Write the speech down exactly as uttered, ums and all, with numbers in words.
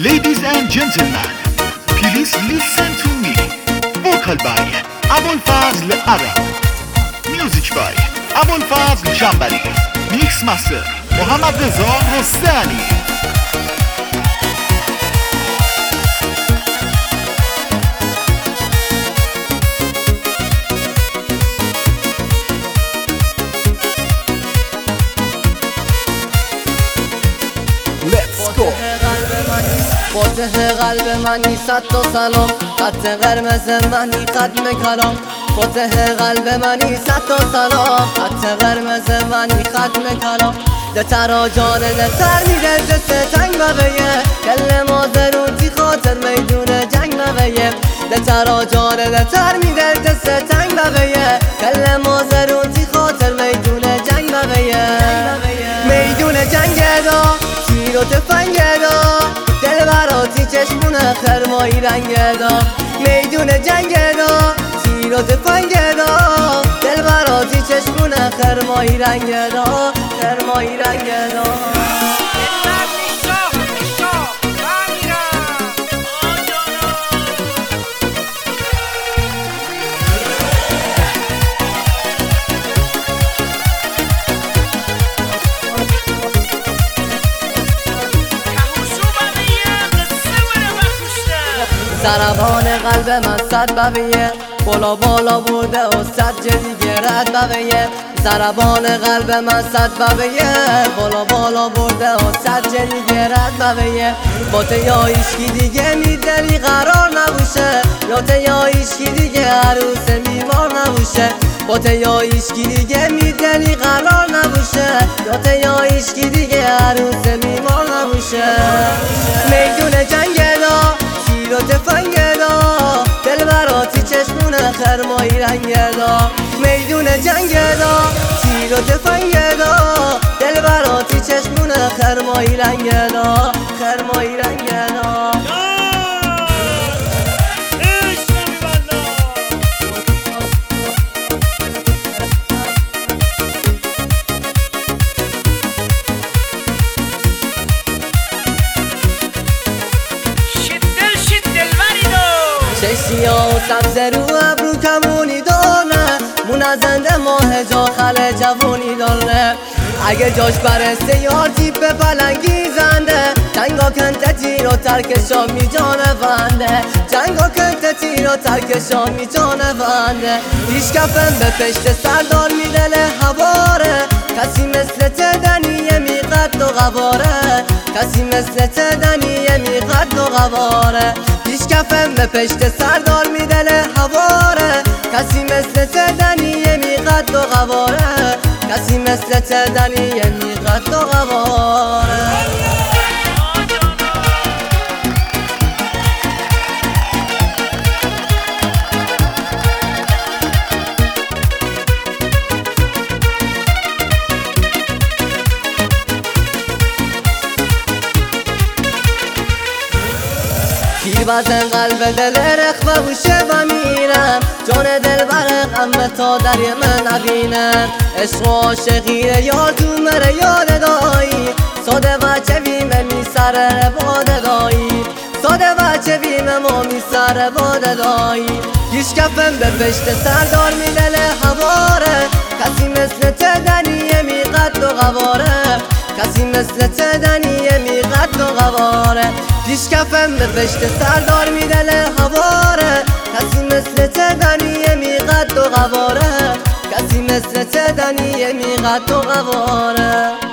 Ladies and gentlemen, please listen to me. Vocal by Abulfazl Arab, Music by Abulfazl Jambari, Mix Master Mohammad Reza Rostani. فاتح قلب منی صد تا سلام، خط قرمز منی ختم کلام. فاتح قلب منی صد تا سلام، خط قرمز منی ختم کلام. دتر جان دتر میره جسه تنگ ببیه، کل مادرون تی خاطر میدون جنگ ببیه. دتر جان دتر میره جسه تنگ ببیه، کل مادرون تی خاطر میدون جنگ ببیه. میدون جنگ دا تیر و تفنگ دا، دل براتی چشمونه خرمایی رنگ دا. میدون جنگ دا تیر و تفنگ دا، دل براتی چشمونه خرمایی رنگ دا، خرمایی رنگ دا. ضربان قلب من صد ببیه، بالا بالا برده و صد جدیگه رد ببیه. ضربان قلب من صد ببیه، بالا بالا برده و صد جدیگه رد ببیه. با ته یا ایشکی دیگه میدلی قرار نبوشه، یا ته یا ایشکی دیگه عروس میمار نبوشه. با ته یا ایشکی دیگه میدلی قرار نبوشه، یا ته یا ایشکی دیگه عروس میمار نبوشه. میدون جنگ دا تیر و تفنگ دا، دل براتی چشمونه خرمایی رنگ دا. میدون جنگ دا تیر و تفنگ دا، دل براتی چشمونه خرمایی رنگ دا، خرمایی رنگ دا. سیاه و سبز رو ابرو کمونی داره، منزنده ماه جا خل جوونی داره. اگه جاش برسته یار تیپ پلنگی زنده، جنگا کنت تیر و ترکشا می جانه بنده. جنگا کنت تیر و ترکشا می جانه بنده. هیچ کفن به پشت سردار می دله هواره، کسی مثل تدنیه می قد و غباره. کسی مثل تدنیه می قد و غباره. هیچ کفن به پشت سردار می دله هواره، کسی مثل تدنیه می قد و غباره. کسی مثل تدنیه می قد و غباره. تیر بزن قلب دل رخ و بوشه و میرم، جان دل برق اما تا در من نبینم. عشق و عاشقی یار تو مره یاد دایی، ساده و چویم می سر باده دایی. ساده و چویم ما می سر باده دایی. هیچ کفن به پشت سردار می دل هواره، کسی مثل تدنیه می قد و غباره. کسی مثل تدنیه می قد و غباره. هیچ کفن به پشت سردار می دله هواره، کسی مثل تدنیه می قد و غباره. کسی مثل تدنیه می قد و غباره.